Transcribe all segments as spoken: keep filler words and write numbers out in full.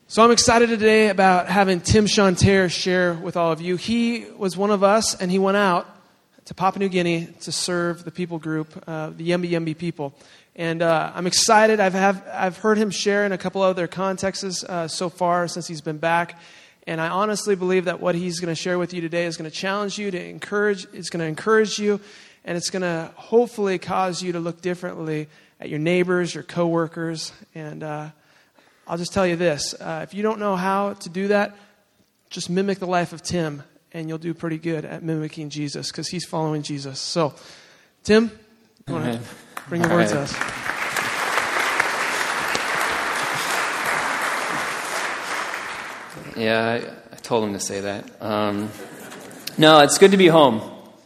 So I'm excited today about having Tim Chanter share with all of you. He was one of us, and he went out to Papua New Guinea to serve the people group, uh, the Yembi Yembi people. And uh, I'm excited. I've have, I've heard him share in a couple other contexts uh, so far since he's been back. And I honestly believe that what he's going to share with you today is going to challenge you, to encourage. It's going to encourage you, and it's going to hopefully cause you to look differently at your neighbors, your coworkers, and uh, I'll just tell you this. Uh, if you don't know how to do that, just mimic the life of Tim, and you'll do pretty good at mimicking Jesus because he's following Jesus. So, Tim, you want to bring your All words right. to us? Yeah, I, I told him to say that. Um, no, it's good to be home.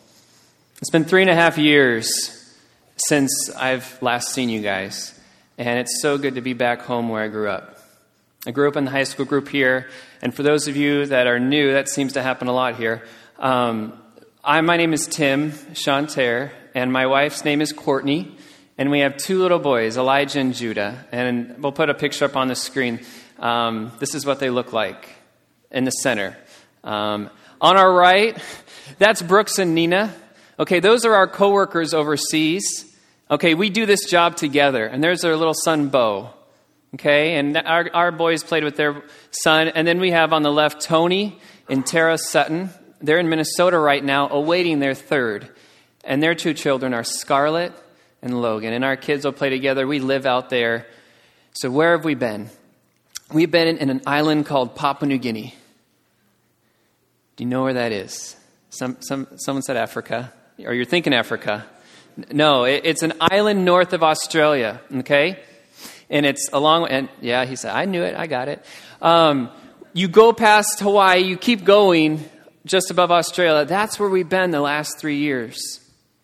It's been three and a half years since I've last seen you guys. And it's so good to be back home where I grew up. I grew up in the high school group here. And for those of you that are new, that seems to happen a lot here. Um, I, my name is Tim Chanter, and my wife's name is Courtney. And we have two little boys, Elijah and Judah. And we'll put a picture up on the screen. Um, this is what they look like in the center. Um, on our right, that's Brooks and Nina. Okay, those are our coworkers overseas. Okay, we do this job together, and there's their little son, Bo. Okay, and our, our boys played with their son. And then we have on the left, Tony and Tara Sutton. They're in Minnesota right now, awaiting their third. And their two children are Scarlett and Logan. And our kids will play together. We live out there. So where have we been? We've been in, in an island called Papua New Guinea. Do you know where that is? Some, some, someone said Africa, or you're thinking Africa. No, it's an island north of Australia, okay? And it's along, and yeah, he said, I knew it, I got it. Um, you go past Hawaii, you keep going just above Australia. That's where we've been the last three years.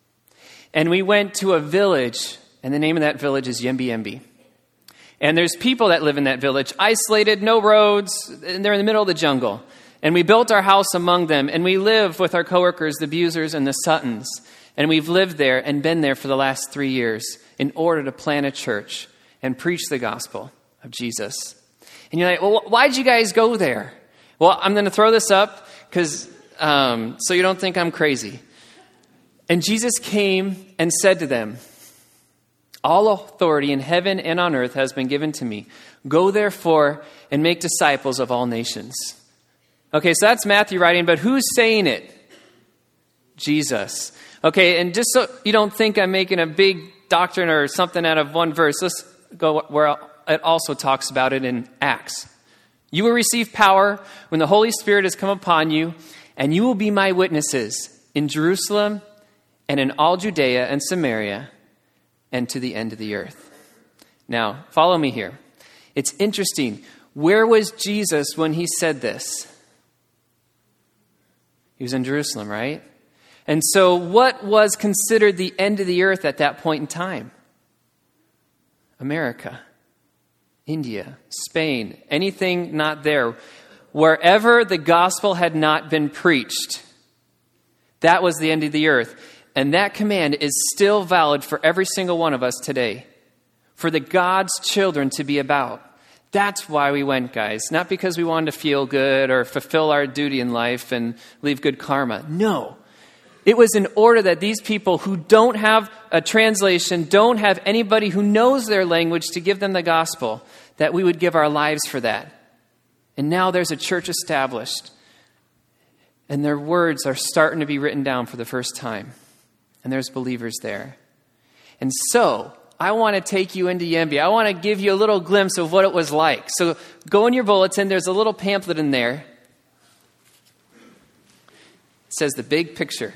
And we went to a village, and the name of that village is Yembi Yembi. And there's people that live in that village, isolated, no roads, and they're in the middle of the jungle. And we built our house among them, and we live with our coworkers, the Busers and the Suttons. And we've lived there and been there for the last three years in order to plant a church and preach the gospel of Jesus. And you're like, well, why'd you guys go there? Well, I'm going to throw this up because um, so you don't think I'm crazy. And Jesus came and said to them, all authority in heaven and on earth has been given to me. Go therefore and make disciples of all nations. Okay, so that's Matthew writing, but who's saying it? Jesus. Okay, and just so you don't think I'm making a big doctrine or something out of one verse, let's go where it also talks about it in Acts. You will receive power when the Holy Spirit has come upon you, and you will be my witnesses in Jerusalem and in all Judea and Samaria and to the end of the earth. Now, follow me here. It's interesting. Where was Jesus when he said this? He was in Jerusalem, right? And so what was considered the end of the earth at that point in time? America, India, Spain, anything not there. Wherever the gospel had not been preached, that was the end of the earth. And that command is still valid for every single one of us today. For the God's children to be about. That's why we went, guys. Not because we wanted to feel good or fulfill our duty in life and leave good karma. No. It was in order that these people who don't have a translation, don't have anybody who knows their language to give them the gospel, that we would give our lives for that. And now there's a church established. And their words are starting to be written down for the first time. And there's believers there. And so, I want to take you into Yembi. I want to give you a little glimpse of what it was like. So, go in your bulletin. There's a little pamphlet in there. It says the big picture.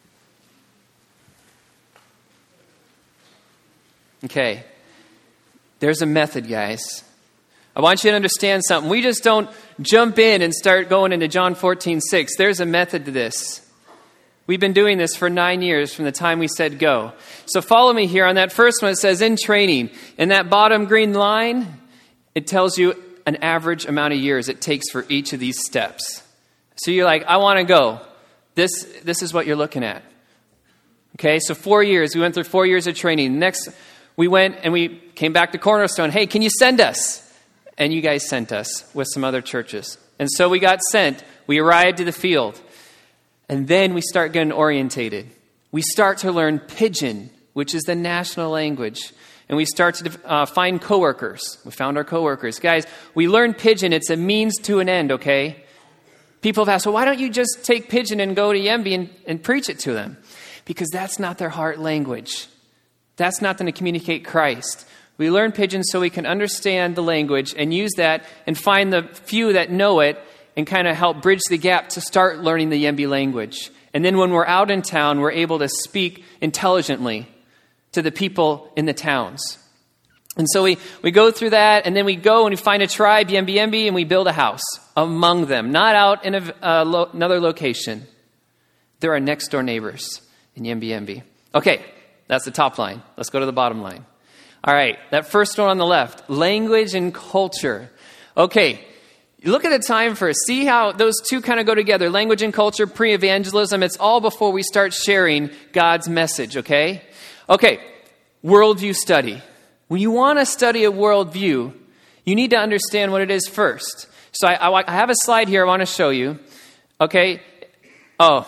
Okay. There's a method, guys. I want you to understand something. We just don't jump in and start going into John fourteen six. There's a method to this. We've been doing this for nine years from the time we said go. So follow me here on that first one. It says in training. In that bottom green line, it tells you an average amount of years it takes for each of these steps. So you're like, I want to go. This, this is what you're looking at. Okay, so four years. We went through four years of training. Next, we went and we came back to Cornerstone. Hey, can you send us? and you guys sent us with some other churches. And so we got sent. We arrived to the field. And then we start getting orientated. We start to learn Pidgin, which is the national language. And we start to uh, find coworkers. We found our coworkers. Guys, we learned Pidgin. It's a means to an end, okay? People have asked, well, why don't you just take Pidgin and go to Yembi and, and preach it to them? Because that's not their heart language. That's not going to communicate Christ. We learn Pidgin so we can understand the language and use that and find the few that know it and kind of help bridge the gap to start learning the Yembi language. And then when we're out in town, we're able to speak intelligently to the people in the towns. And so we, we go through that, and then we go and we find a tribe, Yembi Yembi, and we build a house among them, not out in a, uh, lo- another location. They're our next door neighbors in Yembi Yembi. Okay, that's the top line. Let's go to the bottom line. All right, that first one on the left, language and culture. Okay, look at the time first. See how those two kind of go together. Language and culture, pre-evangelism. It's all before we start sharing God's message, okay? Okay, worldview study. When you want to study a worldview, you need to understand what it is first. So I, I, I have a slide here I want to show you. Okay? Oh.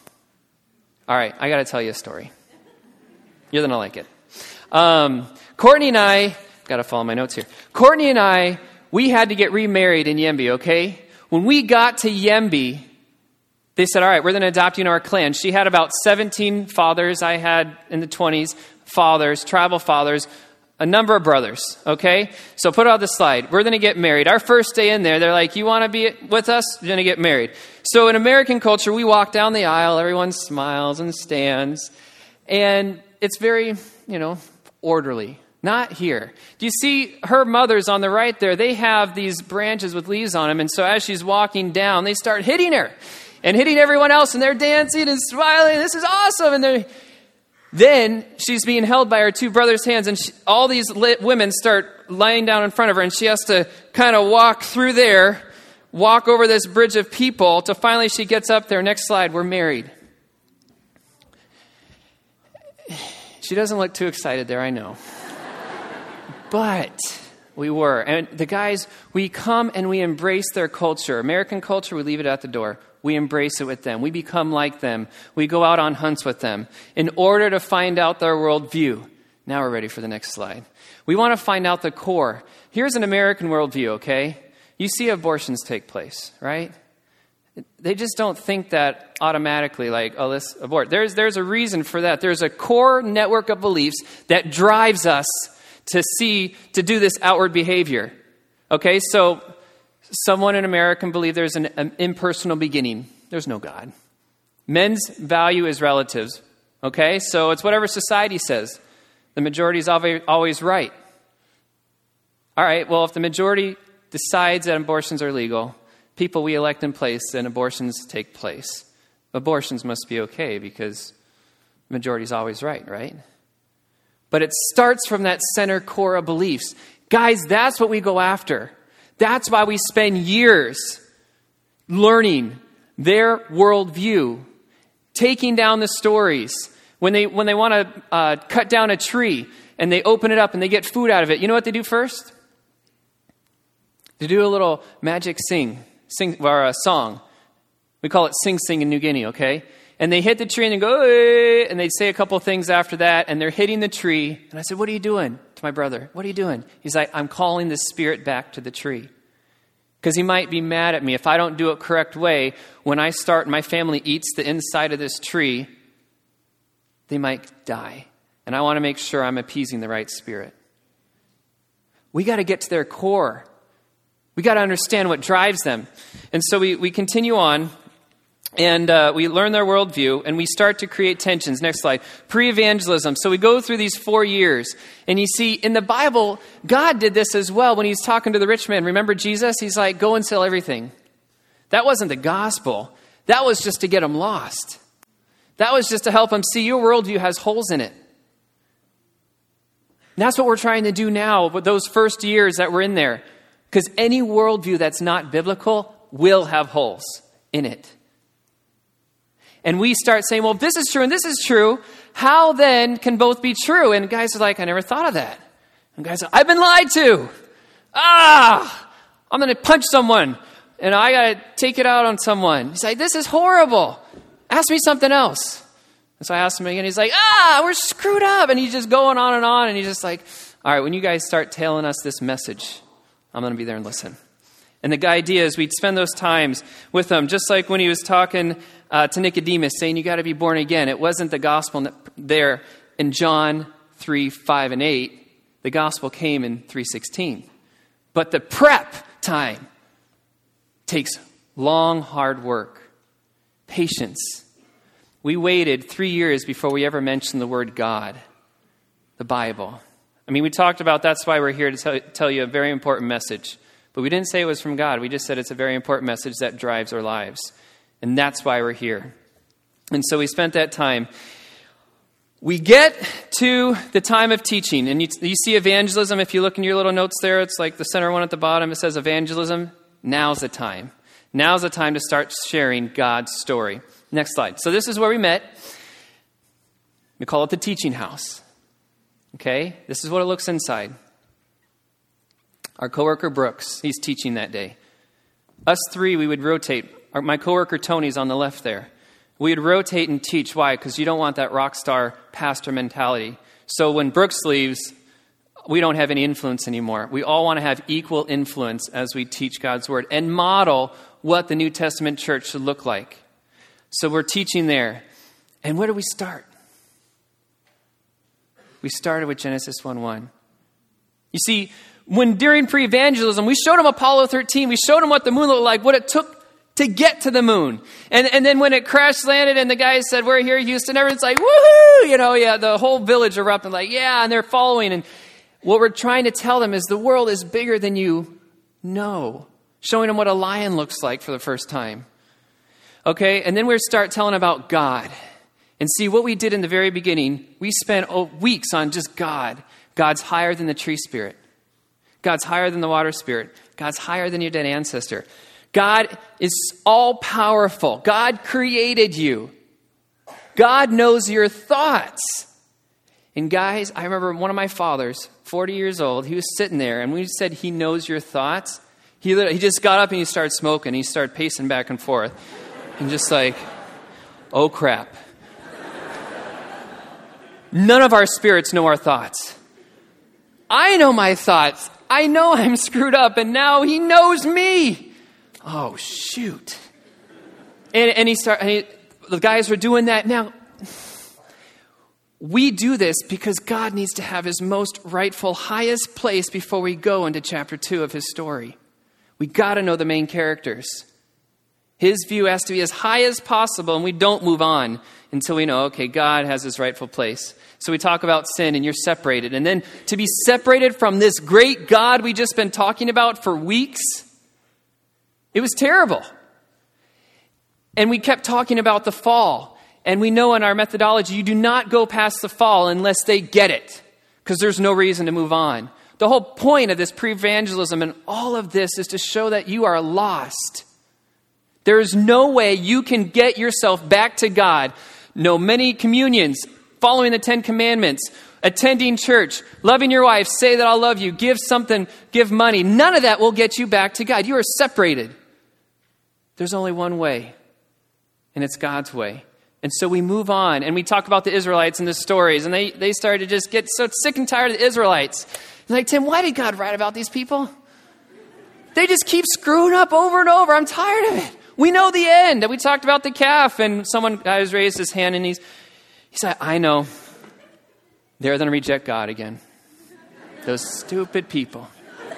All right, I got to tell you a story. You're going to like it. Um, Courtney and I, got to follow my notes here. Courtney and I, we had to get remarried in Yembi, okay? When we got to Yembi, they said, all right, we're going to adopt you in our clan. She had about seventeen fathers. I had in the twenties fathers, tribal fathers, a number of brothers, okay? So put out the slide. We're going to get married. Our first day in there, they're like, you want to be with us? You're going to get married. So in American culture, we walk down the aisle. Everyone smiles and stands. And it's very, you know, orderly. Not here. Do you see her mothers on the right there? They have these branches with leaves on them. And so as she's walking down, they start hitting her. And hitting everyone else, and they're dancing and smiling. This is awesome. And they're, then she's being held by her two brothers' hands, and she, all these lit women start lying down in front of her, and she has to kind of walk through there, walk over this bridge of people, till finally she gets up there. Next slide, we're married. She doesn't look too excited there, I know. But we were. And the guys, we come and we embrace their culture. American culture, we leave it at the door. We embrace it with them. We become like them. We go out on hunts with them in order to find out their worldview. Now we're ready for the next slide. We want to find out the core. Here's an American worldview, okay? You see abortions take place, right? They just don't think that automatically, like, oh, let's abort. There's, there's a reason for that. There's a core network of beliefs that drives us to see, to do this outward behavior. Okay, so someone in America can believe there's an, an impersonal beginning. There's no God. Men's value is relatives. Okay, so it's whatever society says. The majority is always right. All right, well, if the majority decides that abortions are legal, people we elect in place, then abortions take place. Abortions must be okay because the majority is always right, right? But it starts from that center core of beliefs. Guys, that's what we go after. That's why we spend years learning their worldview, taking down the stories. When they when they want to uh, cut down a tree and they open it up and they get food out of it, you know what they do first? They do a little magic sing, sing or a song. We call it Sing Sing in New Guinea, okay? And they hit the tree and they go, hey, and they say a couple things after that, and they're hitting the tree. And I said, what are you doing? To my brother, what are you doing? He's like, I'm calling the spirit back to the tree. Because he might be mad at me if I don't do it correct way. When I start, my family eats the inside of this tree, they might die. And I want to make sure I'm appeasing the right spirit. We got to get to their core. We got to understand what drives them. And so we, we continue on. And uh, we learn their worldview, and we start to create tensions. Next slide. Pre-evangelism. So we go through these four years. And you see, in the Bible, God did this as well when he's talking to the rich man. Remember Jesus? He's like, go and sell everything. That wasn't the gospel. That was just to get them lost. That was just to help them see your worldview has holes in it. And that's what we're trying to do now with those first years that we're in there. Because any worldview that's not biblical will have holes in it. And we start saying, well, if this is true and this is true, how then can both be true? And guys are like, I never thought of that. And guys are, I've been lied to. Ah, I'm going to punch someone, and I got to take it out on someone. He's like, this is horrible. Ask me something else. And so I asked him again. He's like, ah, we're screwed up. And he's just going on and on. And he's just like, all right, when you guys start telling us this message, I'm going to be there and listen. And the idea is we'd spend those times with him, just like when he was talking uh, to Nicodemus, saying you got to be born again. It wasn't the gospel there in John three, five, and eight. The gospel came in three sixteen. But the prep time takes long, hard work, patience. We waited three years before we ever mentioned the word God, the Bible. I mean, we talked about that's why we're here to tell, tell you a very important message. But we didn't say it was from God. We just said it's a very important message that drives our lives. And that's why we're here. And so we spent that time. We get to the time of teaching. And you, you see evangelism. If you look in your little notes there, it's like the center one at the bottom. It says evangelism. Now's the time. Now's the time to start sharing God's story. Next slide. So this is where we met. We call it the teaching house. Okay? This is what it looks inside. Our coworker Brooks, he's teaching that day. Us three, we would rotate. Our, my coworker Tony's on the left there. We would rotate and teach. Why? Because you don't want that rock star pastor mentality. So when Brooks leaves, we don't have any influence anymore. We all want to have equal influence as we teach God's word and model what the New Testament church should look like. So we're teaching there. And where do we start? We started with Genesis one one. You see, when during pre-evangelism, we showed them Apollo thirteen. We showed them what the moon looked like, what it took to get to the moon. And and then when it crash landed and the guys said, we're here, Houston, everyone's like, woohoo! You know, yeah, the whole village erupted like, yeah, and they're following. And what we're trying to tell them is the world is bigger than you know. Showing them what a lion looks like for the first time. Okay, and then we start telling about God. And see, what we did in the very beginning, we spent oh, weeks on just God. God's higher than the tree spirit. God's higher than the water spirit. God's higher than your dead ancestor. God is all-powerful. God created you. God knows your thoughts. And guys, I remember one of my fathers, forty years old, he was sitting there, and we said he knows your thoughts. He, he just got up and he started smoking. He started pacing back and forth. And just like, oh crap. None of our spirits know our thoughts. I know my thoughts. I know I'm screwed up, and now he knows me. Oh, shoot. And, and he start, and he, the guys were doing that. Now, we do this because God needs to have his most rightful, highest place before we go into chapter two of his story. We got to know the main characters. His view has to be as high as possible, and we don't move on until we know, okay, God has his rightful place. So we talk about sin, and you're separated. And then to be separated from this great God we just been talking about for weeks, it was terrible. And we kept talking about the fall. And we know in our methodology, you do not go past the fall unless they get it, because there's no reason to move on. The whole point of this pre-evangelism and all of this is to show that you are lost. There is no way you can get yourself back to God. No many communions, following the Ten Commandments, attending church, loving your wife, say that I'll love you, give something, give money. None of that will get you back to God. You are separated. There's only one way, and it's God's way. And so we move on, and we talk about the Israelites and the stories, and they, they started to just get so sick and tired of the Israelites. They're like, Tim, why did God write about these people? They just keep screwing up over and over. I'm tired of it. We know the end. And we talked about the calf, and someone guys raised his hand, and he's he said, I know. They're going to reject God again. Those stupid people.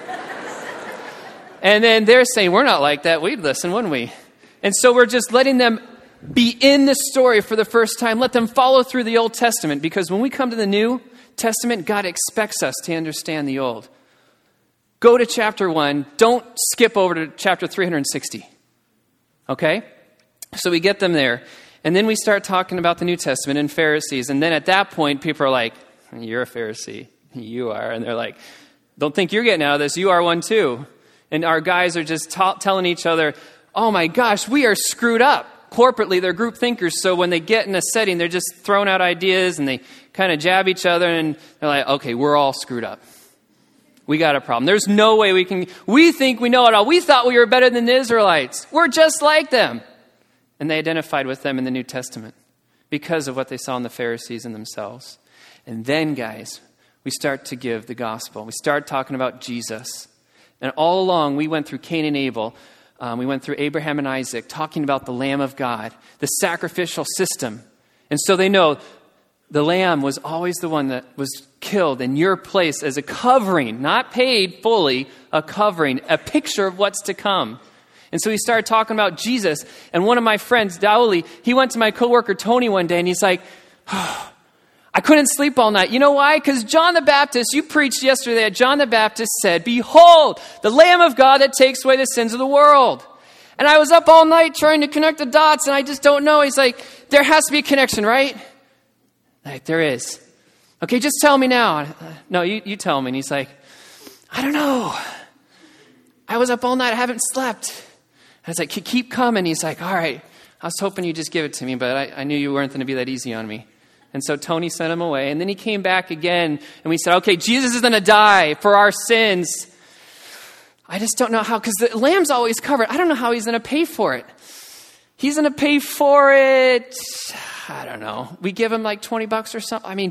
And then they're saying, we're not like that. We'd listen, wouldn't we? And so we're just letting them be in the story for the first time. Let them follow through the Old Testament, because when we come to the New Testament, God expects us to understand the Old. Go to chapter one. Don't skip over to chapter three hundred sixty. Okay? So we get them there. And then we start talking about the New Testament and Pharisees. And then at that point, people are like, you're a Pharisee. You are. And they're like, don't think you're getting out of this. You are one too. And our guys are just ta- telling each other, oh my gosh, we are screwed up. Corporately, they're group thinkers. So when they get in a setting, they're just throwing out ideas and they kind of jab each other. And they're like, okay, we're all screwed up. We got a problem. There's no way we can, we think we know it all. We thought we were better than the Israelites. We're just like them. And they identified with them in the New Testament because of what they saw in the Pharisees and themselves. And then, guys, we start to give the gospel. We start talking about Jesus. And all along, we went through Cain and Abel. Um, we went through Abraham and Isaac, talking about the Lamb of God, the sacrificial system. And so they know the Lamb was always the one that was killed in your place as a covering, not paid fully, a covering, a picture of what's to come. And so he started talking about Jesus. And one of my friends, Dowley, he went to my coworker Tony one day and he's like, oh, I couldn't sleep all night. You know why? Because John the Baptist, you preached yesterday that John the Baptist said, behold, the Lamb of God that takes away the sins of the world. And I was up all night trying to connect the dots and I just don't know. He's like, there has to be a connection, right? Like, there is. Okay, just tell me now. Uh, no, you, you tell me. And he's like, I don't know. I was up all night. I haven't slept. And I was like, keep coming. He's like, all right. I was hoping you'd just give it to me, but I, I knew you weren't going to be that easy on me. And so Tony sent him away. And then he came back again. And we said, okay, Jesus is going to die for our sins. I just don't know how, because the lamb's always covered. I don't know how he's going to pay for it. He's going to pay for it. I don't know. We give him like twenty bucks or something. I mean,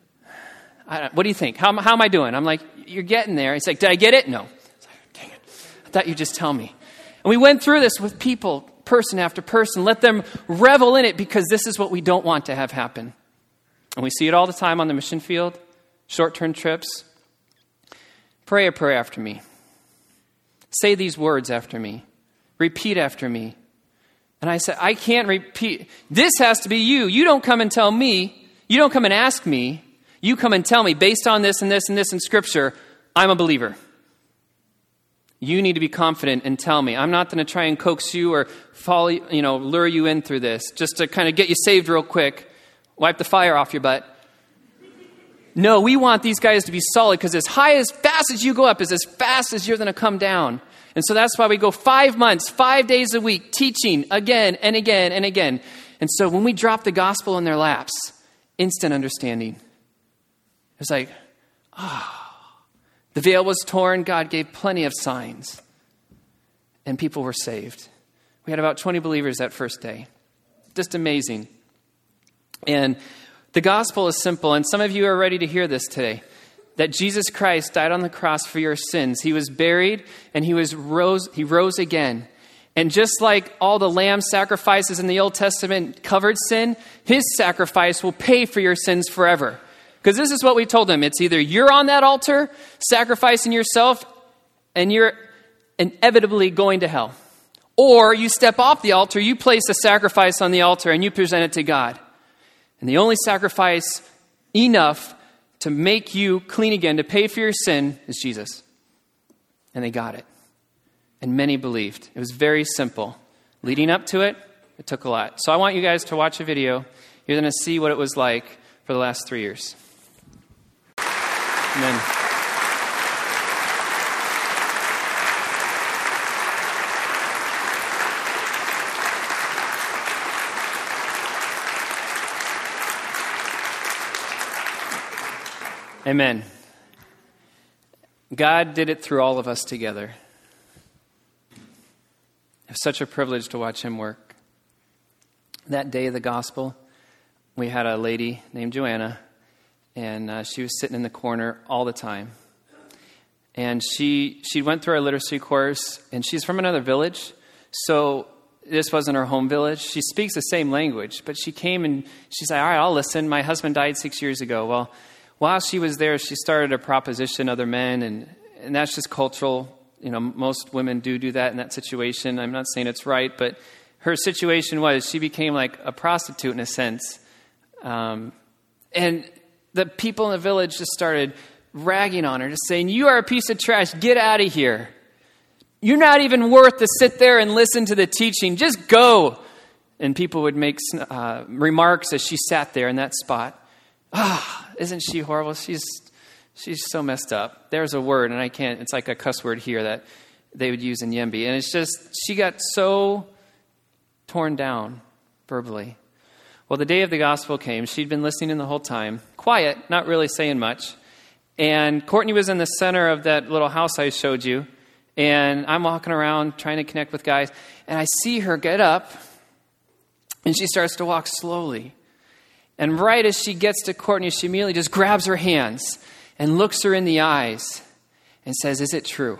I don't, what do you think? How, how am I doing? I'm like, you're getting there. He's like, did I get it? No. I was like, dang it. I thought you'd just tell me. And we went through this with people, person after person. Let them revel in it because this is what we don't want to have happen. And we see it all the time on the mission field, short-term trips. Pray a prayer after me. Say these words after me. Repeat after me. And I said, I can't repeat. This has to be you. You don't come and tell me. You don't come and ask me. You come and tell me, based on this and this and this in Scripture, I'm a believer. You need to be confident and tell me. I'm not going to try and coax you or follow, you know, lure you in through this just to kind of get you saved real quick. Wipe the fire off your butt. No, we want these guys to be solid because as high as fast as you go up is as fast as you're going to come down. And so that's why we go five months, five days a week, teaching again and again and again. And so when we drop the gospel in their laps, instant understanding. It's like, ah, oh, the veil was torn. God gave plenty of signs. And people were saved. We had about twenty believers that first day. Just amazing. And the gospel is simple. And some of you are ready to hear this today. That Jesus Christ died on the cross for your sins. He was buried and he was rose. He rose again. And just like all the lamb sacrifices in the Old Testament covered sin, his sacrifice will pay for your sins forever. Because this is what we told him. It's either you're on that altar sacrificing yourself and you're inevitably going to hell. Or you step off the altar, you place a sacrifice on the altar and you present it to God. And the only sacrifice enough to make you clean again, to pay for your sin, is Jesus. And they got it. And many believed. It was very simple. Leading up to it, it took a lot. So I want you guys to watch a video. You're going to see what it was like for the last three years. Amen. Amen. God did it through all of us together. It's such a privilege to watch him work. That day of the gospel, we had a lady named Joanna, and uh, she was sitting in the corner all the time. And she she went through our literacy course, and she's from another village, so this wasn't her home village. She speaks the same language, but she came and she's like, all right, I'll listen. My husband died six years ago. Well, while she was there, she started to proposition other men, and, and that's just cultural. You know, most women do do that in that situation. I'm not saying it's right, but her situation was she became like a prostitute in a sense. Um, and the people in the village just started ragging on her, just saying, you are a piece of trash. Get out of here. You're not even worth to sit there and listen to the teaching. Just go. And people would make uh, remarks as she sat there in that spot. Ah, oh, isn't she horrible? She's she's so messed up. There's a word, and I can't, it's like a cuss word here that they would use in Yembi. And it's just, she got so torn down verbally. Well, the day of the gospel came. She'd been listening the whole time, quiet, not really saying much. And Courtney was in the center of that little house I showed you. And I'm walking around trying to connect with guys. And I see her get up. And she starts to walk slowly. And right as she gets to Courtney, she immediately just grabs her hands and looks her in the eyes and says, "Is it true?"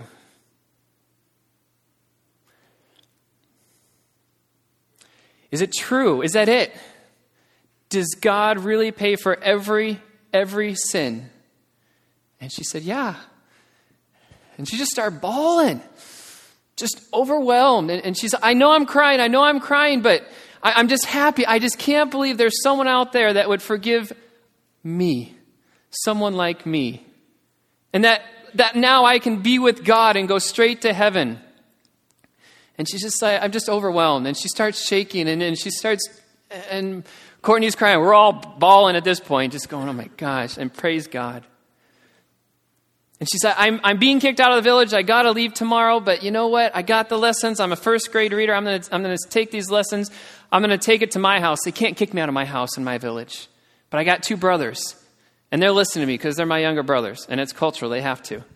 Is it true? Is that it? Does God really pay for every, every sin? And she said, "Yeah." And she just started bawling, just overwhelmed. And, and she's, "I know I'm crying. I know I'm crying, but I, I'm just happy. I just can't believe there's someone out there that would forgive me, someone like me. And that, that now I can be with God and go straight to heaven." And she's just like, "I'm just overwhelmed." And she starts shaking, and then she starts, and Courtney's crying. We're all bawling at this point, just going, "Oh my gosh," and praise God. And she said, I'm, I'm being kicked out of the village. I got to leave tomorrow, but you know what? I got the lessons. I'm a first grade reader. I'm going to I'm going to take these lessons. I'm going to take it to my house. They can't kick me out of my house in my village. But I got two brothers, and they're listening to me because they're my younger brothers, and it's cultural. They have to.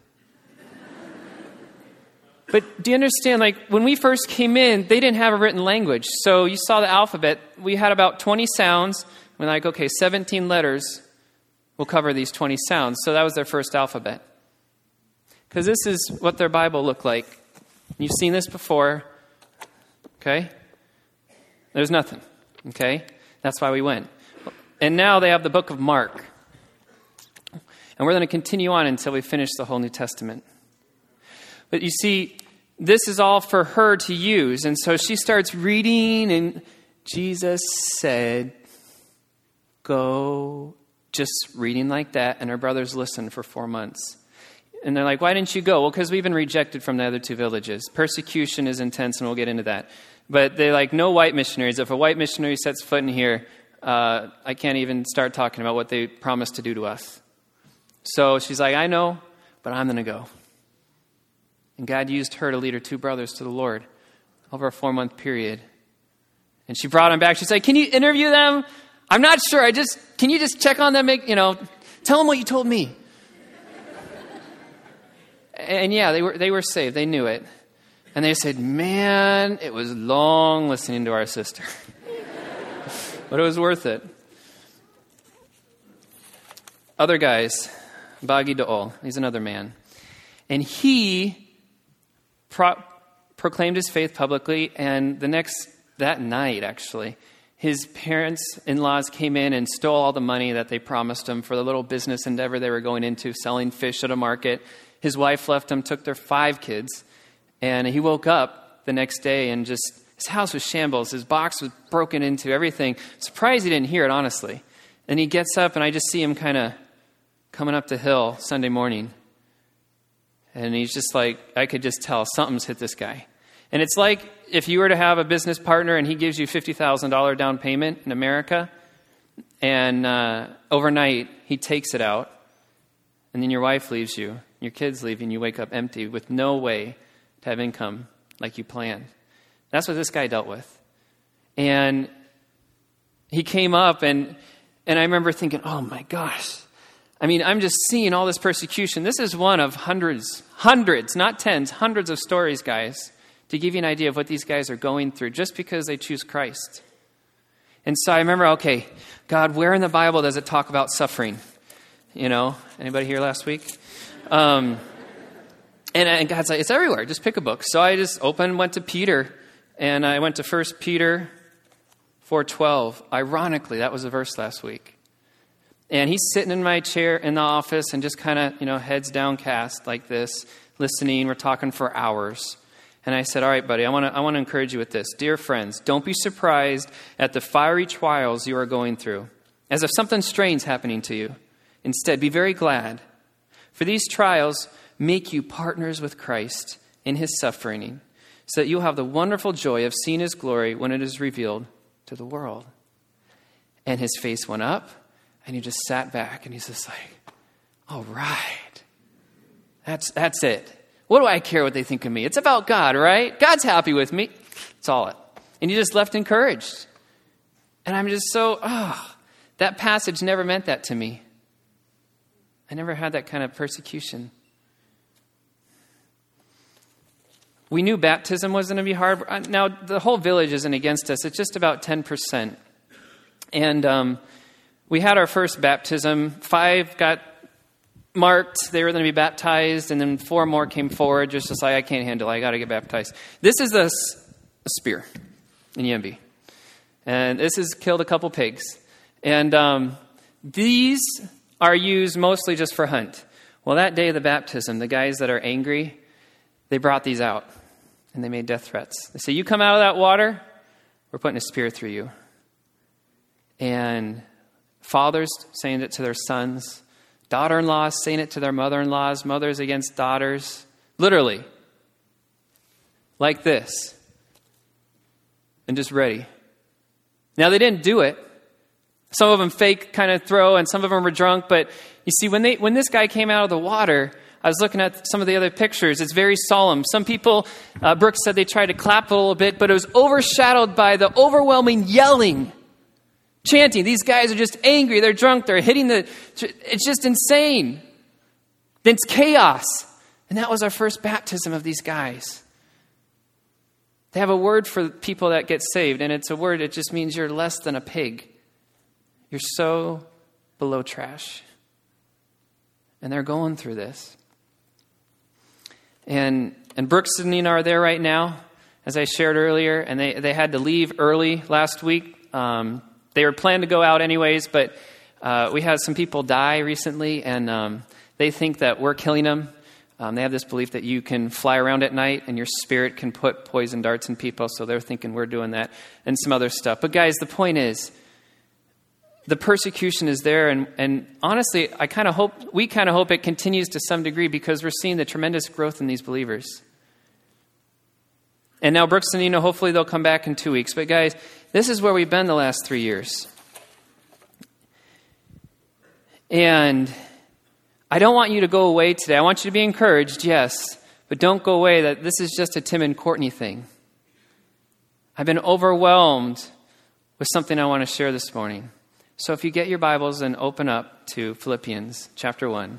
But do you understand, like, when we first came in, they didn't have a written language. So you saw the alphabet. We had about twenty sounds. We're like, okay, seventeen letters will cover these twenty sounds. So that was their first alphabet. Because this is what their Bible looked like. You've seen this before. Okay? There's nothing. Okay? That's why we went. And now they have the book of Mark. And we're going to continue on until we finish the whole New Testament. But you see, this is all for her to use. And so she starts reading, and Jesus said, "Go," just reading like that. And her brothers listened for four months. And they're like, "Why didn't you go?" Well, because we've been rejected from the other two villages. Persecution is intense, and we'll get into that. But they're like, no white missionaries. If a white missionary sets foot in here, uh, I can't even start talking about what they promised to do to us. So she's like, "I know, but I'm going to go." And God used her to lead her two brothers to the Lord over a four-month period. And she brought them back. She said, "Can you interview them? I'm not sure. I just, can you just check on them? Make, you know, tell them what you told me." And yeah, they were they were saved. They knew it. And they said, "Man, it was long listening to our sister." But it was worth it. Other guys, Bagi Do'ol, he's another man. And he pro- proclaimed his faith publicly, and the next, that night actually, his parents, in-laws came in and stole all the money that they promised him for the little business endeavor they were going into, selling fish at a market. His wife left him, took their five kids, and he woke up the next day and just, his house was shambles. His box was broken into, everything. Surprised he didn't hear it, honestly. And he gets up, and I just see him kind of coming up the hill Sunday morning. And he's just like, I could just tell something's hit this guy. And it's like if you were to have a business partner and he gives you fifty thousand dollars down payment in America, and uh, overnight he takes it out, and then your wife leaves you, your kids leave you, and you wake up empty with no way to have income like you planned. That's what this guy dealt with. And he came up, and and I remember thinking, oh my gosh. I mean, I'm just seeing all this persecution. This is one of hundreds, hundreds, not tens, hundreds of stories, guys, to give you an idea of what these guys are going through just because they choose Christ. And so I remember, okay, God, where in the Bible does it talk about suffering? You know, anybody here last week? Um, and, and God's like, it's everywhere. Just pick a book. So I just opened, went to Peter, and I went to First Peter four twelve. Ironically, that was a verse last week. And he's sitting in my chair in the office and just kind of, you know, heads downcast like this, listening. We're talking for hours. And I said, all right, buddy, I want to I want to encourage you with this. Dear friends, don't be surprised at the fiery trials you are going through, as if something strange is happening to you. Instead, be very glad. For these trials make you partners with Christ in his suffering, so that you'll have the wonderful joy of seeing his glory when it is revealed to the world. And his face went up, and he just sat back, and he's just like, all right, that's that's it. What do I care what they think of me? It's about God, right? God's happy with me. That's all it. And he just left encouraged. And I'm just so, oh, that passage never meant that to me. I never had that kind of persecution. We knew baptism was going to be hard. Now, the whole village isn't against us. It's just about ten percent. And um, we had our first baptism. Five got marked. They were going to be baptized. And then four more came forward just to say, I can't handle it. I got to get baptized. This is a, a spear in Yembi. And this has killed a couple pigs. And um, these are used mostly just for hunt. Well, that day of the baptism, the guys that are angry, they brought these out. And they made death threats. They say, you come out of that water, we're putting a spear through you. And fathers saying it to their sons. Daughter-in-laws saying it to their mother-in-laws. Mothers against daughters. Literally. Like this. And just ready. Now, they didn't do it. Some of them fake kind of throw, and some of them were drunk. But you see, when they when this guy came out of the water, I was looking at some of the other pictures. It's very solemn. Some people, uh, Brooks said they tried to clap a little bit, but it was overshadowed by the overwhelming yelling, chanting. These guys are just angry. They're drunk. They're hitting the... It's just insane. It's chaos. And that was our first baptism of these guys. They have a word for people that get saved, and it's a word that just means you're less than a pig. You're so below trash. And they're going through this. And and Brooks and Nina are there right now, as I shared earlier, and they, they had to leave early last week. Um, they were planning to go out anyways, but uh, we had some people die recently, and um, they think that we're killing them. Um, they have this belief that you can fly around at night and your spirit can put poison darts in people, so they're thinking we're doing that and some other stuff. But guys, the point is, the persecution is there, and, and honestly, I kind of hope, we kind of hope it continues to some degree because we're seeing the tremendous growth in these believers. And now Brooks and Nina, hopefully they'll come back in two weeks. But guys, this is where we've been the last three years. And I don't want you to go away today. I want you to be encouraged, yes, but don't go away that this is just a Tim and Courtney thing. I've been overwhelmed with something I want to share this morning. So if you get your Bibles and open up to Philippians chapter one.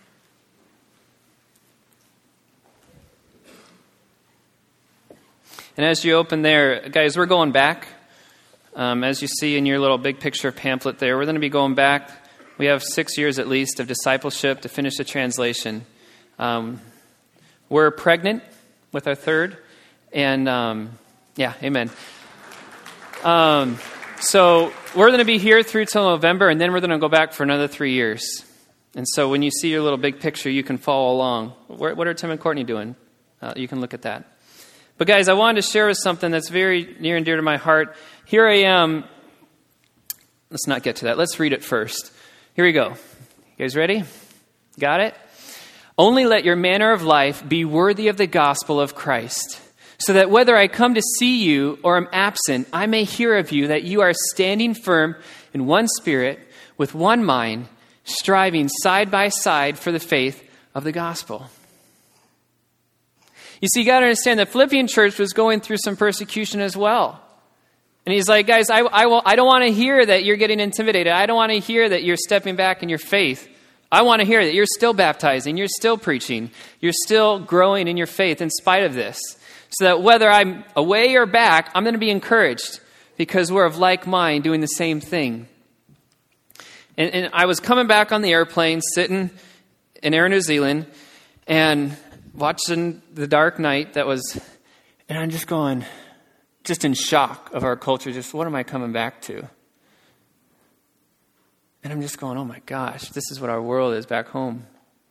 And as you open there, guys, we're going back. Um, as you see in your little big picture pamphlet there, we're going to be going back. We have six years at least of discipleship to finish the translation. Um, we're pregnant with our third. And um, yeah, amen. Um So we're going to be here through till November, and then we're going to go back for another three years. And so when you see your little big picture, you can follow along. What are Tim and Courtney doing? Uh, you can look at that. But guys, I wanted to share with something that's very near and dear to my heart. Here I am. Let's not get to that. Let's read it first. Here we go. You guys ready? Got it? Only let your manner of life be worthy of the gospel of Christ, so that whether I come to see you or am absent, I may hear of you that you are standing firm in one spirit, with one mind, striving side by side for the faith of the gospel. You see, you got to understand the Philippian church was going through some persecution as well. And he's like, guys, I, I, will, I don't want to hear that you're getting intimidated. I don't want to hear that you're stepping back in your faith. I want to hear that you're still baptizing, you're still preaching, you're still growing in your faith in spite of this. So that whether I'm away or back, I'm going to be encouraged because we're of like mind doing the same thing. And, and I was coming back on the airplane, sitting in Air New Zealand, and watching the dark night that was, and I'm just going, just in shock of our culture, just what am I coming back to? And I'm just going, oh my gosh, this is what our world is back home.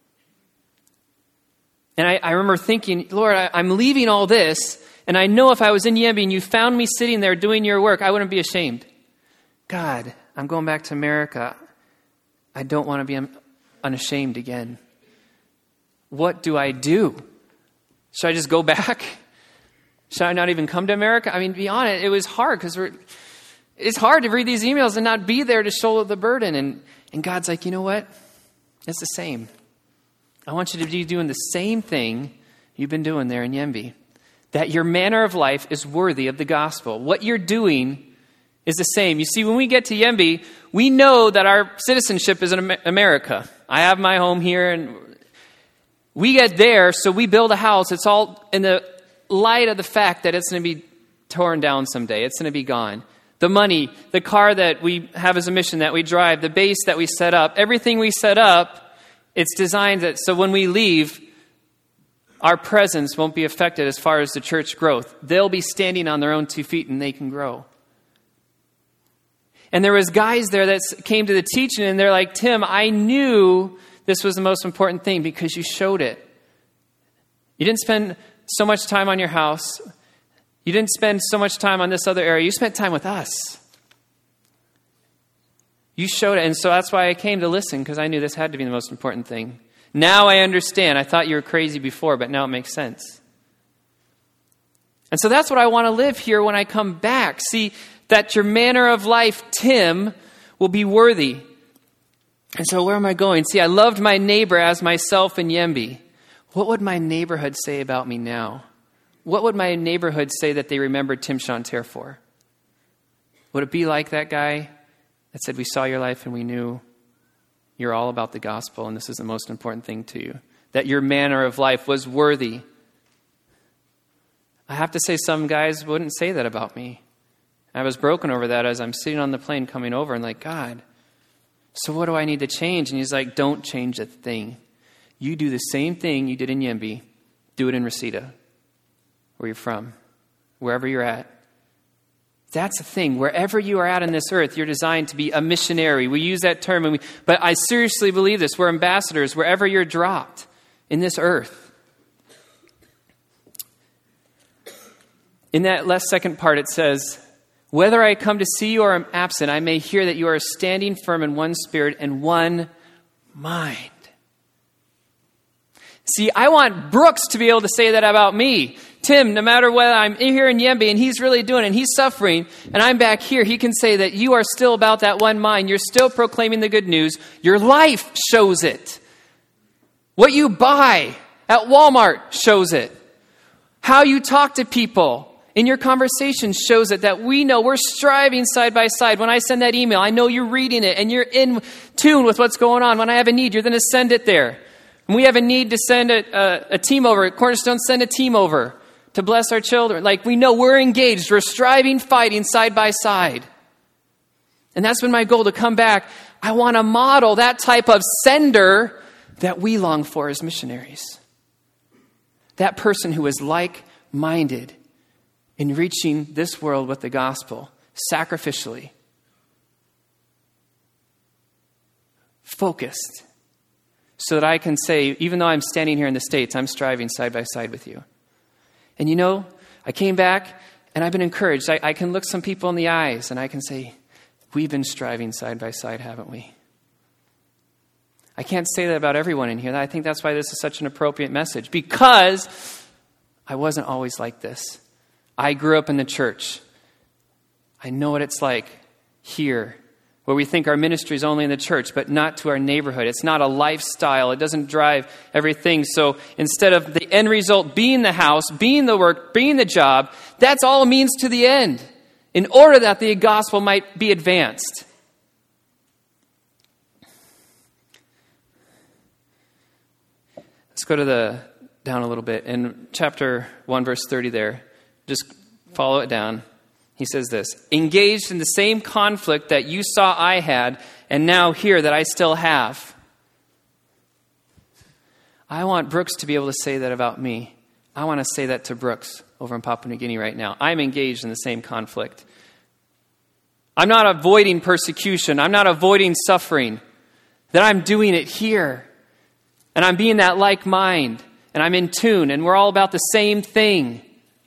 And I, I remember thinking, Lord, I, I'm leaving all this, and I know if I was in Yembi and you found me sitting there doing your work, I wouldn't be ashamed. God, I'm going back to America. I don't want to be unashamed again. What do I do? Should I just go back? Should I not even come to America? I mean, to be honest, it was hard because we're, it's hard to read these emails and not be there to shoulder the burden. And, and God's like, you know what? It's the same. I want you to be doing the same thing you've been doing there in Yembi. That your manner of life is worthy of the gospel. What you're doing is the same. You see, when we get to Yembi, we know that our citizenship is in America. I have my home here, and we get there, so we build a house. It's all in the light of the fact that it's going to be torn down someday. It's going to be gone. The money, the car that we have as a mission that we drive, the base that we set up, everything we set up, it's designed that so when we leave, our presence won't be affected as far as the church growth. They'll be standing on their own two feet and they can grow. And there was guys there that came to the teaching and they're like, Tim, I knew this was the most important thing because you showed it. You didn't spend so much time on your house. You didn't spend so much time on this other area. You spent time with us. You showed it. And so that's why I came to listen, because I knew this had to be the most important thing. Now I understand. I thought you were crazy before, but now it makes sense. And so that's what I want to live here when I come back. See, that your manner of life, Tim, will be worthy. And so where am I going? See, I loved my neighbor as myself in Yembi. What would my neighborhood say about me now? What would my neighborhood say that they remembered Tim Chanter for? Would it be like that guy that said, we saw your life and we knew you're all about the gospel and this is the most important thing to you? That your manner of life was worthy. I have to say some guys wouldn't say that about me. I was broken over that as I'm sitting on the plane coming over and like, God, so what do I need to change? And he's like, don't change a thing. You do the same thing you did in Yembi. Do it in Reseda, where you're from, wherever you're at. That's the thing. Wherever you are at on this earth, you're designed to be a missionary. We use that term, and we, but I seriously believe this. We're ambassadors wherever you're dropped in this earth. In that last second part, it says, whether I come to see you or am absent, I may hear that you are standing firm in one spirit and one mind. See, I want Brooks to be able to say that about me. Tim, no matter whether I'm here in Yembi and he's really doing it and he's suffering and I'm back here, he can say that you are still about that one mind. You're still proclaiming the good news. Your life shows it. What you buy at Walmart shows it. How you talk to people in your conversation shows it, that we know we're striving side by side. When I send that email, I know you're reading it and you're in tune with what's going on. When I have a need, you're going to send it there. When we have a need to send a, a, a team over, Cornerstone, send a team over to bless our children. Like, we know we're engaged. We're striving, fighting side by side. And that's been my goal, to come back. I want to model that type of sender that we long for as missionaries. That person who is like-minded in reaching this world with the gospel, sacrificially, focused, so that I can say, even though I'm standing here in the States, I'm striving side by side with you. And you know, I came back and I've been encouraged. I, I can look some people in the eyes and I can say, we've been striving side by side, haven't we? I can't say that about everyone in here. I think that's why this is such an appropriate message, because I wasn't always like this. I grew up in the church. I know what it's like here, where we think our ministry is only in the church, but not to our neighborhood. It's not a lifestyle. It doesn't drive everything. So instead of the end result being the house, being the work, being the job, that's all it means to the end, in order that the gospel might be advanced. Let's go to the down a little bit. In chapter one, verse thirty there, just follow it down. He says this, engaged in the same conflict that you saw I had, and now hear that I still have. I want Brooks to be able to say that about me. I want to say that to Brooks over in Papua New Guinea right now. I'm engaged in the same conflict. I'm not avoiding persecution. I'm not avoiding suffering. That I'm doing it here. And I'm being that like mind. And I'm in tune. And we're all about the same thing.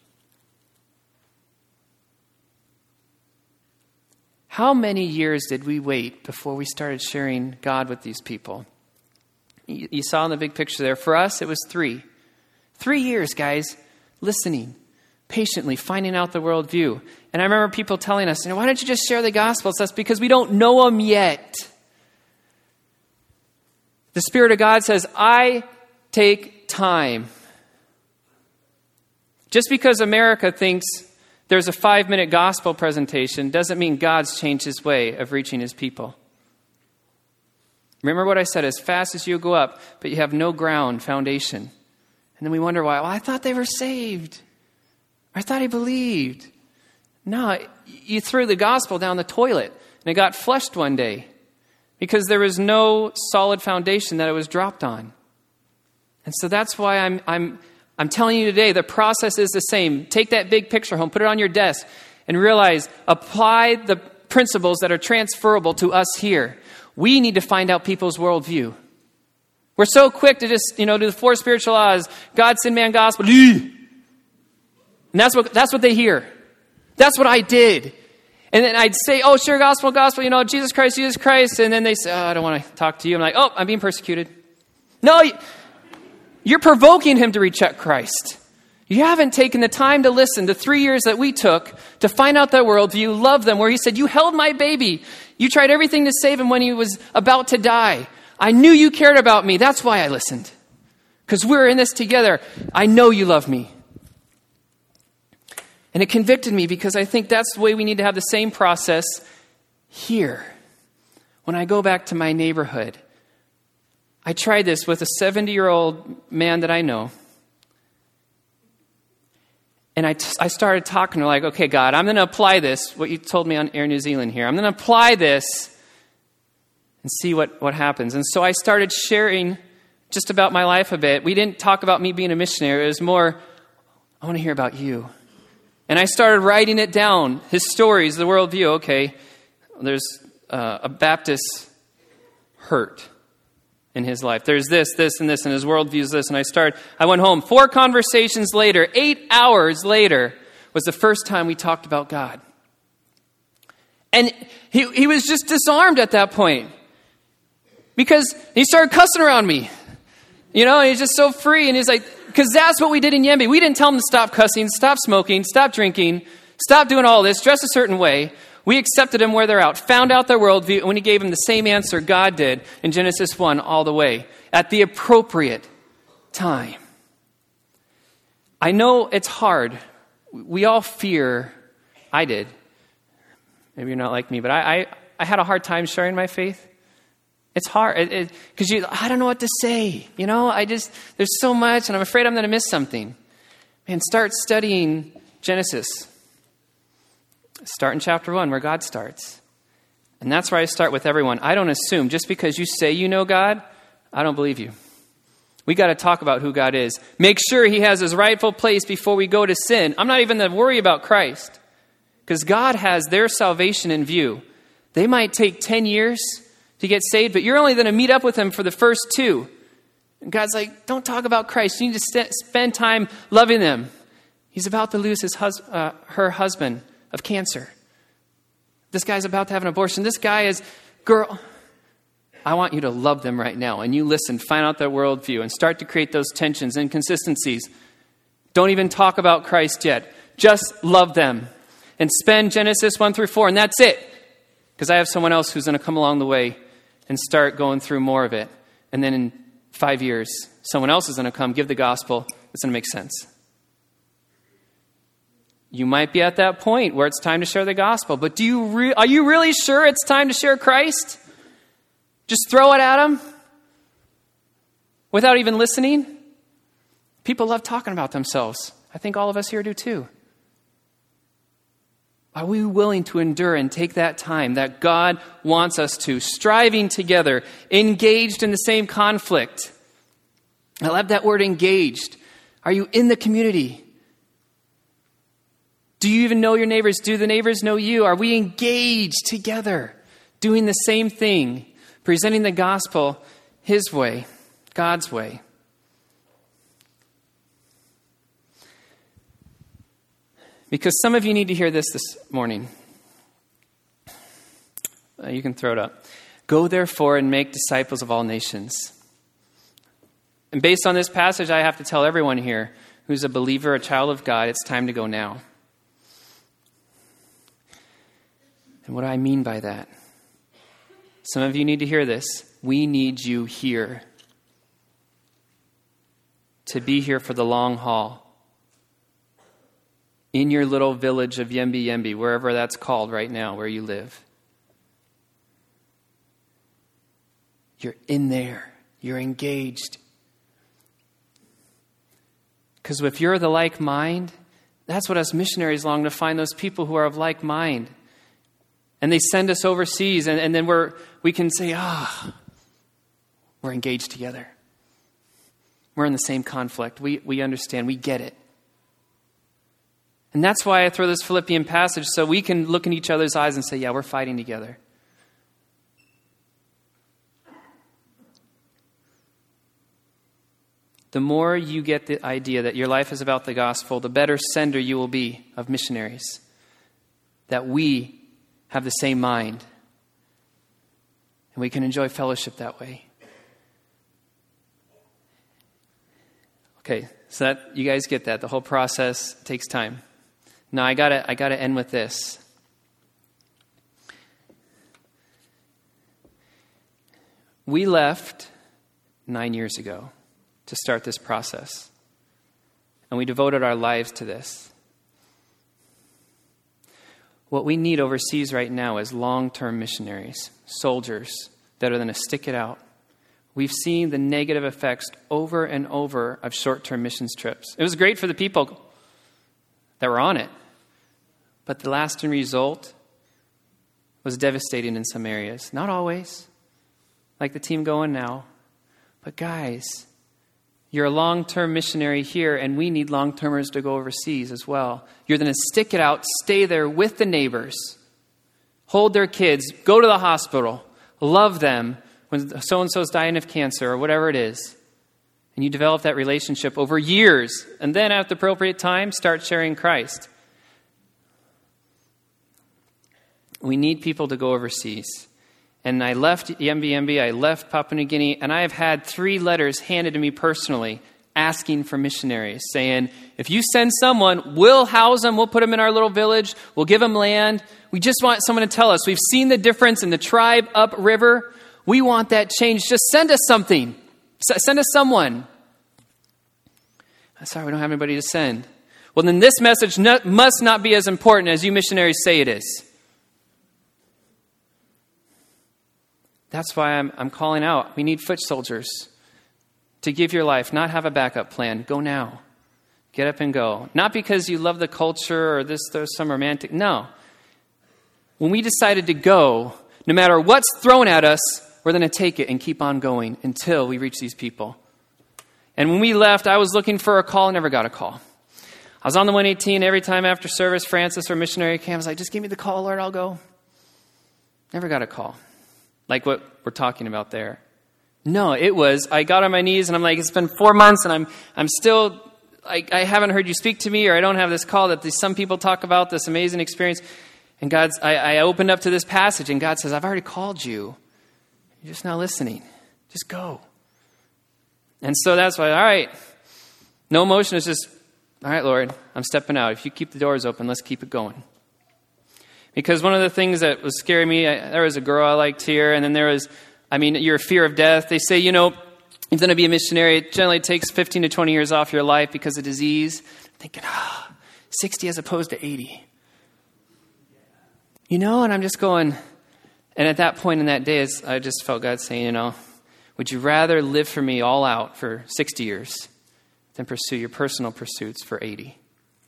How many years did we wait before we started sharing God with these people? You, you saw in the big picture there. For us, it was three. Three years, guys, listening, patiently, finding out the worldview. And I remember people telling us, you know, why don't you just share the gospel? It's just because we don't know them yet. The Spirit of God says, I take time. Just because America thinks there's a five-minute gospel presentation doesn't mean God's changed his way of reaching his people. Remember what I said, as fast as you go up, but you have no ground, foundation. And then we wonder why. Well, I thought they were saved. I thought he believed. No, you threw the gospel down the toilet and it got flushed one day because there was no solid foundation that it was dropped on. And so that's why I'm I'm I'm telling you today, the process is the same. Take that big picture home, put it on your desk, and realize, apply the principles that are transferable to us here. We need to find out people's worldview. We're so quick to just, you know, do the four spiritual laws, God, sin, man, gospel. And that's what that's what they hear. That's what I did. And then I'd say, oh, sure, gospel, gospel, you know, Jesus Christ, Jesus Christ. And then they say, oh, I don't want to talk to you. I'm like, oh, I'm being persecuted. No, you're provoking him to reject Christ. You haven't taken the time to listen to three years that we took to find out their worldview, love them, where he said, you held my baby. You tried everything to save him when he was about to die. I knew you cared about me. That's why I listened. Because we're in this together. I know you love me. And it convicted me because I think that's the way we need to have the same process here. When I go back to my neighborhood, I tried this with a seventy-year-old man that I know. And I, t- I started talking to like, okay, God, I'm going to apply this, what you told me on Air New Zealand here. I'm going to apply this and see what, what happens. And so I started sharing just about my life a bit. We didn't talk about me being a missionary. It was more, I want to hear about you. And I started writing it down, his stories, the worldview. Okay, there's uh, a Baptist hurt in his life. There's this, this, and this, and his worldview is this. And I started, I went home. Four conversations later, eight hours later, was the first time we talked about God. And he, he was just disarmed at that point. Because he started cussing around me. You know, he's just so free. And he's like, because that's what we did in Yembe. We didn't tell him to stop cussing, stop smoking, stop drinking, stop doing all this, dress a certain way. We accepted them where they're out, found out their worldview, and we gave them the same answer God did in Genesis one all the way at the appropriate time. I know it's hard. We all fear. I did. Maybe you're not like me, but I I, I had a hard time sharing my faith. It's hard because you. I don't know what to say. You know, I just there's so much, and I'm afraid I'm going to miss something. Man, start studying Genesis. Start in chapter one, where God starts, and that's where I start with everyone. I don't assume just because you say you know God, I don't believe you. We got to talk about who God is. Make sure He has His rightful place before we go to sin. I'm not even going to worry about Christ, because God has their salvation in view. They might take ten years to get saved, but you're only going to meet up with Him for the first two. And God's like, don't talk about Christ. You need to st- spend time loving them. He's about to lose his hus- uh, her husband of cancer. This guy's about to have an abortion. This guy is, girl, I want you to love them right now. And you listen, find out their worldview, and start to create those tensions, inconsistencies. Don't even talk about Christ yet. Just love them. And spend Genesis one through four, and that's it. Because I have someone else who's going to come along the way and start going through more of it. And then in five years, someone else is going to come, give the gospel. It's going to make sense. You might be at that point where it's time to share the gospel. But do you re- are you really sure it's time to share Christ? Just throw it at them without even listening? People love talking about themselves. I think all of us here do too. Are we willing to endure and take that time that God wants us to, striving together, engaged in the same conflict? I love that word, engaged. Are you in the community? Do you even know your neighbors? Do the neighbors know you? Are we engaged together, doing the same thing, presenting the gospel His way, God's way? Because some of you need to hear this this morning. Uh, you can throw it up. Go therefore and make disciples of all nations. And based on this passage, I have to tell everyone here who's a believer, a child of God, it's time to go now. And what do I mean by that? Some of you need to hear this. We need you here. To be here for the long haul. In your little village of Yembe Yembe, wherever that's called right now, where you live. You're in there. You're engaged. Because if you're of the like mind, that's what us missionaries long to find, those people who are of like mind. And they send us overseas, and, and then we're we can say, ah, we're engaged together. We're in the same conflict. We we understand. We get it. And that's why I throw this Philippian passage, so we can look in each other's eyes and say, yeah, we're fighting together. The more you get the idea that your life is about the gospel, the better sender you will be of missionaries. That we have the same mind. And we can enjoy fellowship that way. Okay, so that you guys get that. The whole process takes time. Now I gotta I gotta end with this. We left nine years ago to start this process. And we devoted our lives to this. What we need overseas right now is long-term missionaries, soldiers that are going to stick it out. We've seen the negative effects over and over of short-term missions trips. It was great for the people that were on it, but the lasting result was devastating in some areas. Not always, like the team going now. But guys, you're a long-term missionary here, and we need long-termers to go overseas as well. You're going to stick it out, stay there with the neighbors, hold their kids, go to the hospital, love them when so-and-so's dying of cancer or whatever it is. And you develop that relationship over years. And then at the appropriate time, start sharing Christ. We need people to go overseas. And I left Yembi Yembi, I left Papua New Guinea, and I have had three letters handed to me personally asking for missionaries, saying, if you send someone, we'll house them, we'll put them in our little village, we'll give them land. We just want someone to tell us. We've seen the difference in the tribe upriver. We want that change. Just send us something. S- send us someone. I'm sorry, we don't have anybody to send. Well, then this message not, must not be as important as you missionaries say it is. That's why I'm, I'm calling out. We need foot soldiers to give your life, not have a backup plan. Go now. Get up and go. Not because you love the culture or this, there's some romantic. No. When we decided to go, no matter what's thrown at us, we're going to take it and keep on going until we reach these people. And when we left, I was looking for a call, never got a call. I was on the one eighteen every time after service, Francis or missionary came. I was like, just give me the call, Lord, I'll go. Never got a call. Like what we're talking about there. No, it was, I got on my knees and I'm like, it's been four months and I'm I'm still, I, I haven't heard you speak to me, or I don't have this call that these, some people talk about, this amazing experience. And God's, I, I opened up to this passage and God says, I've already called you. You're just not listening. Just go. And so that's why, all right, no emotion. It's just, all right, Lord, I'm stepping out. If you keep the doors open, let's keep it going. Because one of the things that was scaring me, I, there was a girl I liked here, and then there was, I mean, your fear of death. They say, you know, if you're going to be a missionary, it generally takes fifteen to twenty years off your life because of disease. I'm thinking, ah, oh, sixty as opposed to eighty. You know, and I'm just going, and at that point in that day, I just felt God saying, you know, would you rather live for me all out for sixty years than pursue your personal pursuits for eighty?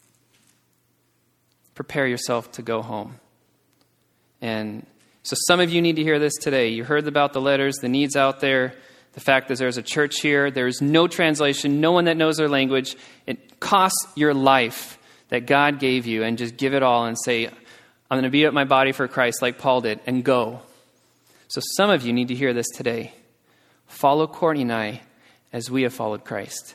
Prepare yourself to go home. And so some of you need to hear this today. You heard about the letters, the needs out there, the fact that there's a church here. There's no translation, no one that knows their language. It costs your life that God gave you, and just give it all and say, I'm going to beat up my body for Christ like Paul did, and go. So some of you need to hear this today. Follow Courtney and I as we have followed Christ.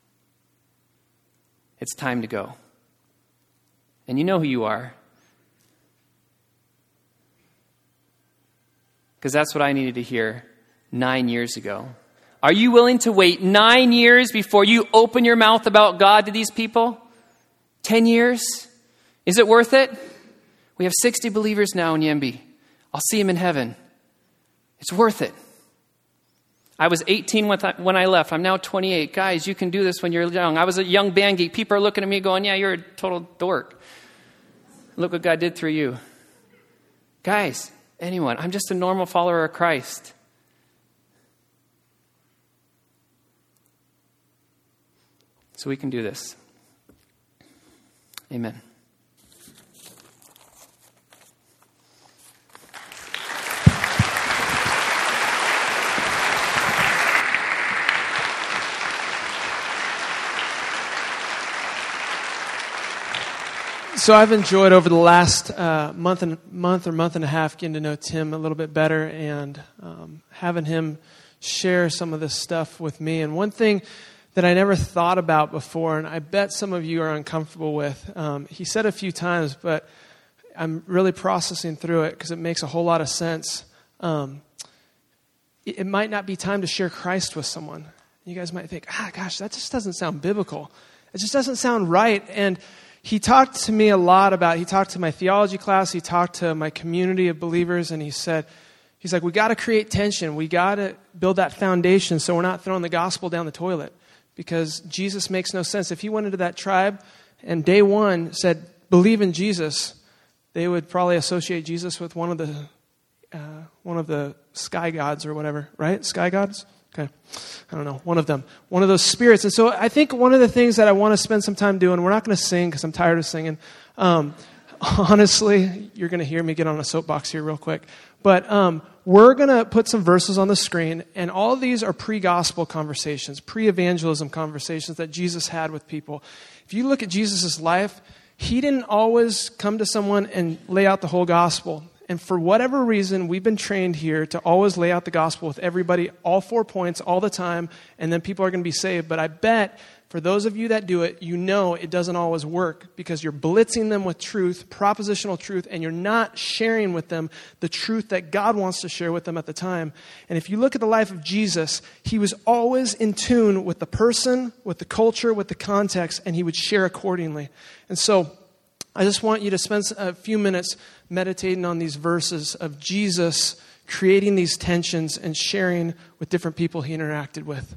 It's time to go. And you know who you are. Because that's what I needed to hear nine years ago. Are you willing to wait nine years before you open your mouth about God to these people? Ten years? Is it worth it? We have sixty believers now in Yembi. I'll see them in heaven. It's worth it. I was eighteen when I left. I'm now twenty-eight. Guys, you can do this when you're young. I was a young band geek. People are looking at me going, yeah, you're a total dork. Look what God did through you. Guys, anyone, I'm just a normal follower of Christ. So we can do this. Amen. So I've enjoyed over the last uh, month and month or month and a half getting to know Tim a little bit better and um, having him share some of this stuff with me. And one thing that I never thought about before, and I bet some of you are uncomfortable with, um, he said a few times, but I'm really processing through it because it makes a whole lot of sense. Um, it, it might not be time to share Christ with someone. You guys might think, ah, gosh, that just doesn't sound biblical. It just doesn't sound right. And he talked to me a lot about, he talked to my theology class, he talked to my community of believers, and he said, he's like, we got to create tension. We got to build that foundation so we're not throwing the gospel down the toilet because Jesus makes no sense. If he went into that tribe and day one said, believe in Jesus, they would probably associate Jesus with one of the uh, one of the sky gods or whatever, right? Sky gods? Okay. I don't know. One of them. One of those spirits. And so I think one of the things that I want to spend some time doing, we're not going to sing because I'm tired of singing. Um, honestly, you're going to hear me get on a soapbox here real quick. But um, we're going to put some verses on the screen. And all of these are pre-gospel conversations, pre-evangelism conversations that Jesus had with people. If you look at Jesus' life, he didn't always come to someone and lay out the whole gospel. And for whatever reason, we've been trained here to always lay out the gospel with everybody, all four points, all the time, and then people are going to be saved. But I bet for those of you that do it, you know it doesn't always work because you're blitzing them with truth, propositional truth, and you're not sharing with them the truth that God wants to share with them at the time. And if you look at the life of Jesus, he was always in tune with the person, with the culture, with the context, and he would share accordingly. And so I just want you to spend a few minutes meditating on these verses of Jesus creating these tensions and sharing with different people he interacted with.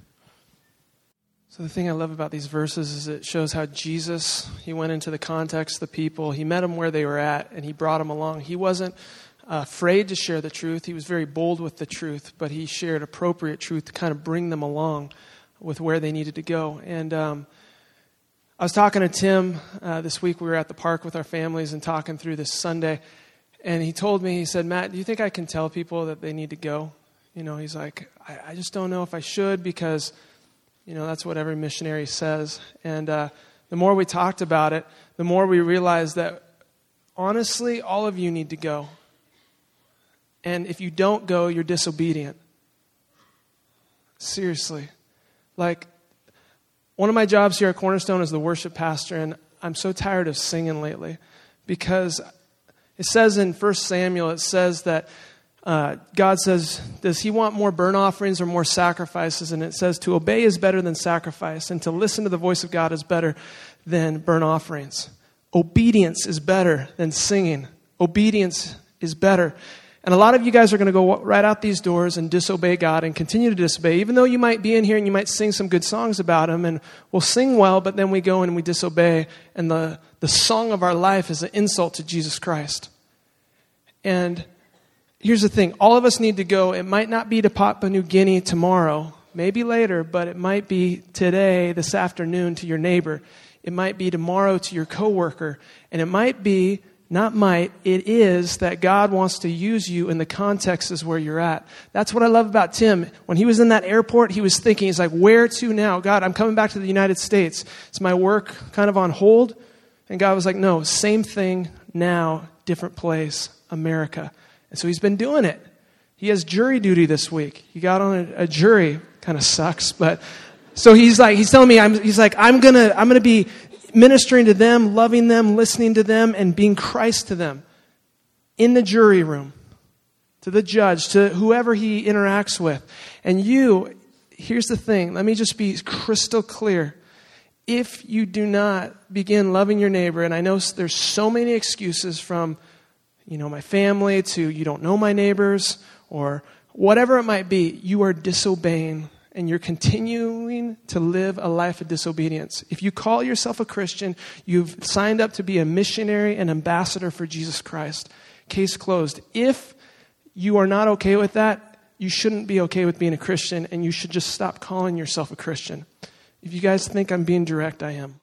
So the thing I love about these verses is it shows how Jesus, he went into the context of the people. He met them where they were at, and he brought them along. He wasn't uh, afraid to share the truth. He was very bold with the truth, but he shared appropriate truth to kind of bring them along with where they needed to go. And um, I was talking to Tim uh, this week. We were at the park with our families and talking through this Sunday. And he told me, he said, Matt, do you think I can tell people that they need to go? You know, he's like, I, I just don't know if I should because, you know, that's what every missionary says. And uh, the more we talked about it, the more we realized that, honestly, all of you need to go. And if you don't go, you're disobedient. Seriously. Like, one of my jobs here at Cornerstone is the worship pastor, and I'm so tired of singing lately because it says in First Samuel, it says that uh, God says, does he want more burnt offerings or more sacrifices? And it says to obey is better than sacrifice, and to listen to the voice of God is better than burnt offerings. Obedience is better than singing. Obedience is better. And a lot of you guys are going to go right out these doors and disobey God and continue to disobey, even though you might be in here and you might sing some good songs about him and we'll sing well, but then we go and we disobey. And the, the song of our life is an insult to Jesus Christ. And here's the thing. All of us need to go. It might not be to Papua New Guinea tomorrow, maybe later, but it might be today, this afternoon, to your neighbor. It might be tomorrow to your coworker. And it might be Not might, it is that God wants to use you in the contexts where you're at. That's what I love about Tim. When he was in that airport, he was thinking, he's like, where to now? God, I'm coming back to the United States. Is my work kind of on hold? And God was like, no, same thing now, different place, America. And so he's been doing it. He has jury duty this week. He got on a, a jury. Kind of sucks, but so he's like, he's telling me, I'm, he's like, I'm gonna, I'm gonna be ministering to them, loving them, listening to them, and being Christ to them in the jury room, to the judge, to whoever he interacts with. And you, here's the thing. Let me just be crystal clear. If you do not begin loving your neighbor, and I know there's so many excuses from, you know, my family to you don't know my neighbors or whatever it might be, you are disobeying and you're continuing to live a life of disobedience. If you call yourself a Christian, you've signed up to be a missionary and ambassador for Jesus Christ. Case closed. If you are not okay with that, you shouldn't be okay with being a Christian, and you should just stop calling yourself a Christian. If you guys think I'm being direct, I am.